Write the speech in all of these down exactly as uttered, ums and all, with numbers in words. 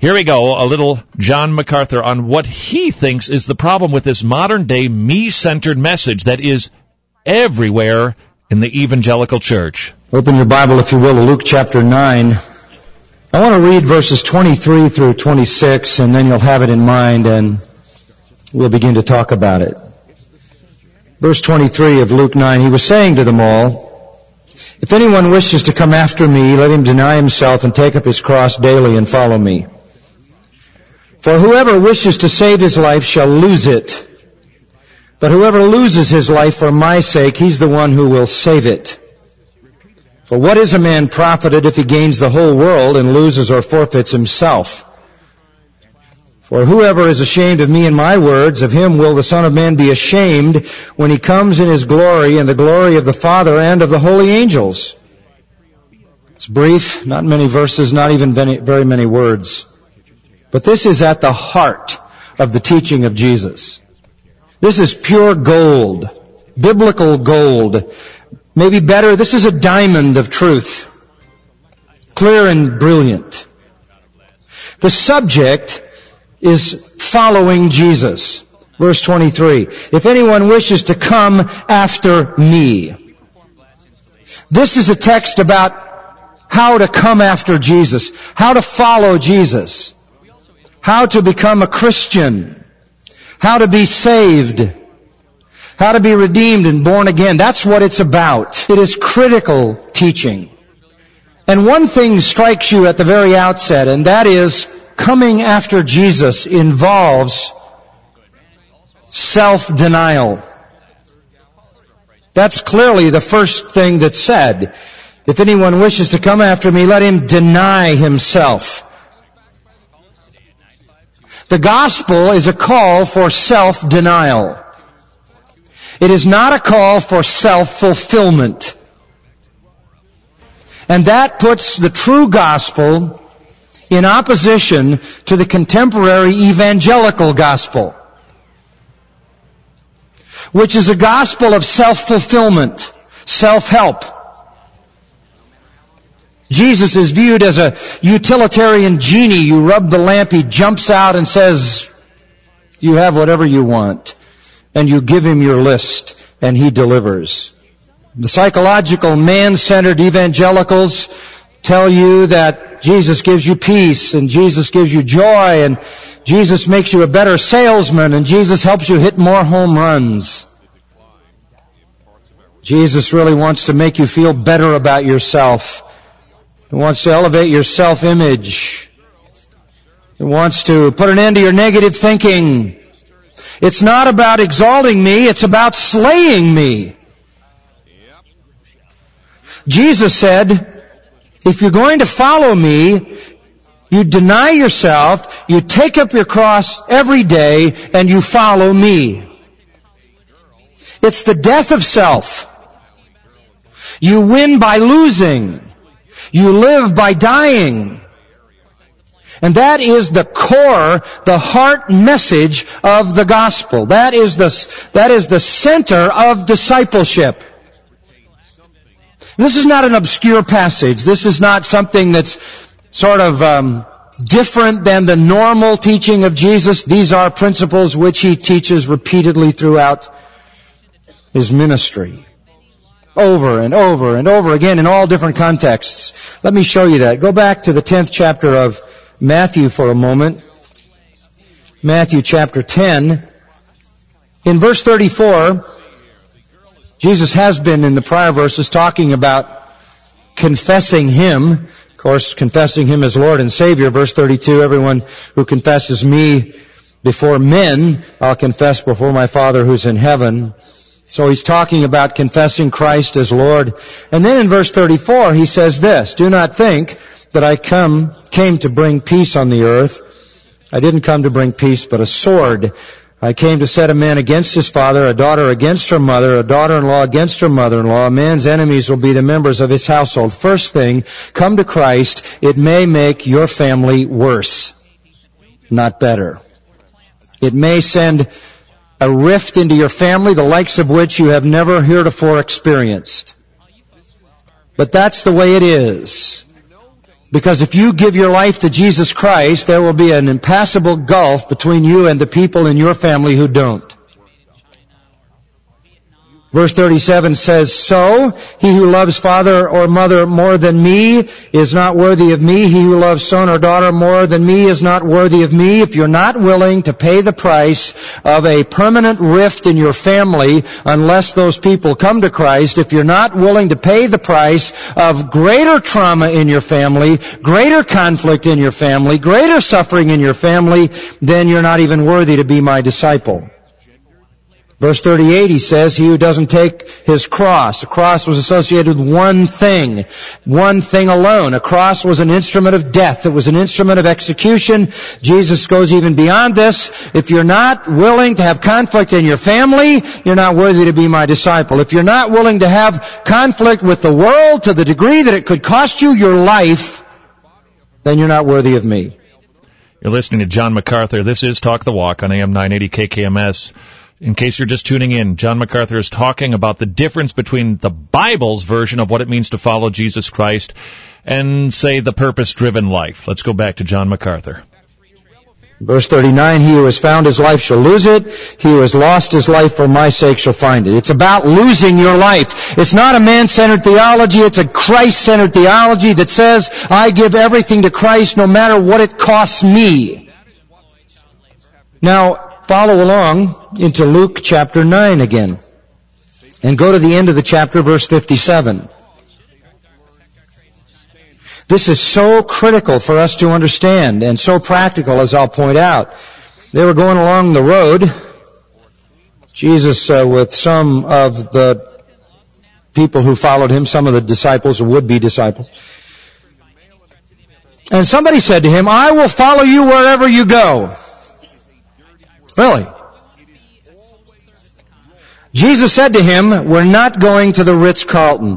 Here we go, a little John MacArthur on what he thinks is the problem with this modern-day me-centered message that is everywhere in the evangelical church. Open your Bible, if you will, to Luke chapter nine. I want to read verses twenty-three through twenty-six, and then you'll have it in mind, and we'll begin to talk about it. Verse twenty-three of Luke nine, he was saying to them all, "If anyone wishes to come after me, let him deny himself and take up his cross daily and follow me. For whoever wishes to save his life shall lose it. But whoever loses his life for my sake, he's the one who will save it. For what is a man profited if he gains the whole world and loses or forfeits himself? For whoever is ashamed of me and my words, of him will the Son of Man be ashamed when he comes in his glory and the glory of the Father and of the holy angels." It's brief, not many verses, not even very many words. But this is at the heart of the teaching of Jesus. This is pure gold, biblical gold. Maybe better, this is a diamond of truth, clear and brilliant. The subject is following Jesus. Verse twenty-three, "If anyone wishes to come after me." This is a text about how to come after Jesus, how to follow Jesus, how to become a Christian, how to be saved, how to be redeemed and born again. That's what it's about. It is critical teaching. And one thing strikes you at the very outset, and that is coming after Jesus involves self-denial. That's clearly the first thing that's said. If anyone wishes to come after me, let him deny himself. The gospel is a call for self-denial. It is not a call for self-fulfillment. And that puts the true gospel in opposition to the contemporary evangelical gospel, which is a gospel of self-fulfillment, self-help. Jesus is viewed as a utilitarian genie. You rub the lamp, he jumps out and says, "You have whatever you want." And you give him your list, and he delivers. The psychological, man-centered evangelicals tell you that Jesus gives you peace, and Jesus gives you joy, and Jesus makes you a better salesman, and Jesus helps you hit more home runs. Jesus really wants to make you feel better about yourself. He wants to elevate your self-image. He wants to put an end to your negative thinking. It's not about exalting me, it's about slaying me. Jesus said, if you're going to follow me, you deny yourself, you take up your cross every day, and you follow me. It's the death of self. You win by losing. You live by dying. And that is the core, the heart message of the gospel. That is the, that is the center of discipleship. This is not an obscure passage. This is not something that's sort of um, different than the normal teaching of Jesus. These are principles which he teaches repeatedly throughout his ministry. Over and over and over again in all different contexts. Let me show you that. Go back to the tenth chapter of Matthew for a moment. Matthew chapter ten. In verse thirty-four, Jesus has been in the prior verses talking about confessing him. Of course, confessing him as Lord and Savior. Verse thirty-two, everyone who confesses me before men, I'll confess before my Father who's in heaven. So he's talking about confessing Christ as Lord. And then in verse thirty-four, he says this, "Do not think that I come came to bring peace on the earth. I didn't come to bring peace, but a sword. I came to set a man against his father, a daughter against her mother, a daughter-in-law against her mother-in-law. A man's enemies will be the members of his household." First thing, come to Christ. It may make your family worse, not better. It may send a rift into your family, the likes of which you have never heretofore experienced. But that's the way it is. Because if you give your life to Jesus Christ, there will be an impassable gulf between you and the people in your family who don't. Verse thirty-seven says, "So, he who loves father or mother more than me is not worthy of me. He who loves son or daughter more than me is not worthy of me." If you're not willing to pay the price of a permanent rift in your family unless those people come to Christ, if you're not willing to pay the price of greater trauma in your family, greater conflict in your family, greater suffering in your family, then you're not even worthy to be my disciple. Verse thirty-eight, he says, "He who doesn't take his cross." A cross was associated with one thing, one thing alone. A cross was an instrument of death. It was an instrument of execution. Jesus goes even beyond this. If you're not willing to have conflict in your family, you're not worthy to be my disciple. If you're not willing to have conflict with the world to the degree that it could cost you your life, then you're not worthy of me. You're listening to John MacArthur. This is Talk the Walk on A M nine eighty K K M S. In case you're just tuning in, John MacArthur is talking about the difference between the Bible's version of what it means to follow Jesus Christ and, say, the purpose-driven life. Let's go back to John MacArthur. Verse thirty-nine, "He who has found his life shall lose it. He who has lost his life for my sake shall find it." It's about losing your life. It's not a man-centered theology. It's a Christ-centered theology that says, I give everything to Christ no matter what it costs me. Now, follow along into Luke chapter nine again. And go to the end of the chapter, verse fifty-seven. This is so critical for us to understand and so practical, as I'll point out. They were going along the road. Jesus uh, with some of the people who followed him, some of the disciples or would-be disciples. And somebody said to him, "I will follow you wherever you go." Really? Jesus said to him, "We're not going to the Ritz-Carlton."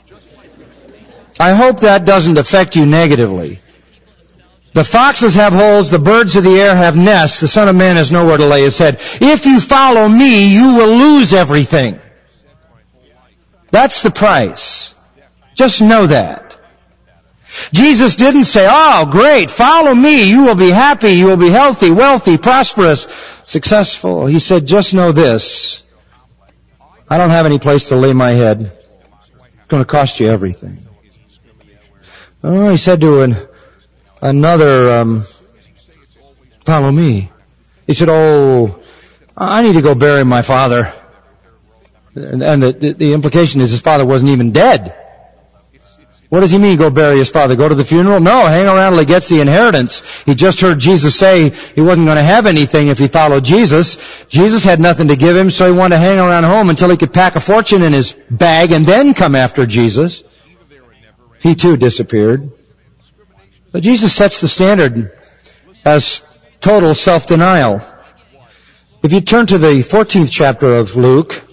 I hope that doesn't affect you negatively. The foxes have holes, the birds of the air have nests, the Son of Man has nowhere to lay his head. If you follow me, you will lose everything. That's the price. Just know that. Jesus didn't say, "Oh, great, follow me, you will be happy, you will be healthy, wealthy, prosperous, successful." He said, "Just know this. I don't have any place to lay my head. It's going to cost you everything." Oh, he said to an, another, um, "Follow me." He said, "Oh, I need to go bury my father." And, and the, the, the implication is his father wasn't even dead. What does he mean, go bury his father? Go to the funeral? No, hang around till he gets the inheritance. He just heard Jesus say he wasn't going to have anything if he followed Jesus. Jesus had nothing to give him, so he wanted to hang around home until he could pack a fortune in his bag and then come after Jesus. He too disappeared. But Jesus sets the standard as total self-denial. If you turn to the fourteenth chapter of Luke,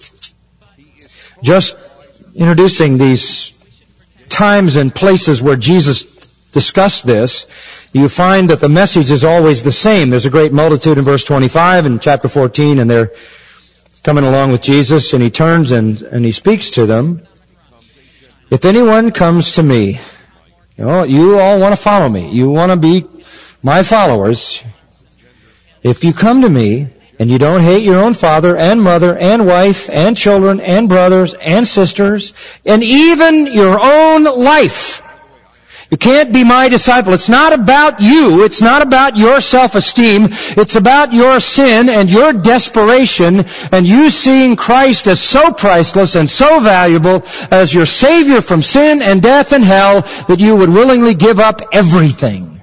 just introducing these times and places where Jesus discussed this, you find that the message is always the same. There's a great multitude in verse twenty-five in chapter fourteen, and they're coming along with Jesus, and he turns and, and he speaks to them. "If anyone comes to me," you know, you all want to follow me. You want to be my followers. "If you come to me and you don't hate your own father and mother and wife and children and brothers and sisters and even your own life, you can't be my disciple." It's not about you. It's not about your self-esteem. It's about your sin and your desperation and you seeing Christ as so priceless and so valuable as your Savior from sin and death and hell that you would willingly give up everything.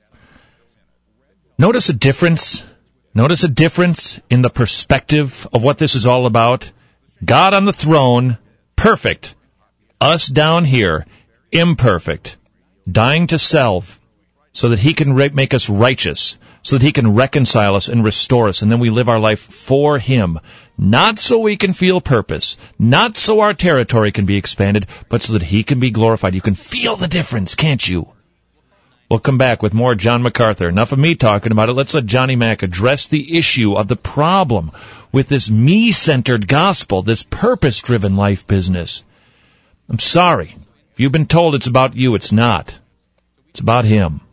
Notice a difference. Notice a difference in the perspective of what this is all about. God on the throne, perfect. Us down here, imperfect. Dying to self so that he can re- make us righteous, so that he can reconcile us and restore us, and then we live our life for him. Not so we can feel purpose, not so our territory can be expanded, but so that he can be glorified. You can feel the difference, can't you? We'll come back with more John MacArthur. Enough of me talking about it. Let's let Johnny Mac address the issue of the problem with this me-centered gospel, this purpose-driven life business. I'm sorry. If you've been told it's about you, it's not. It's about Him.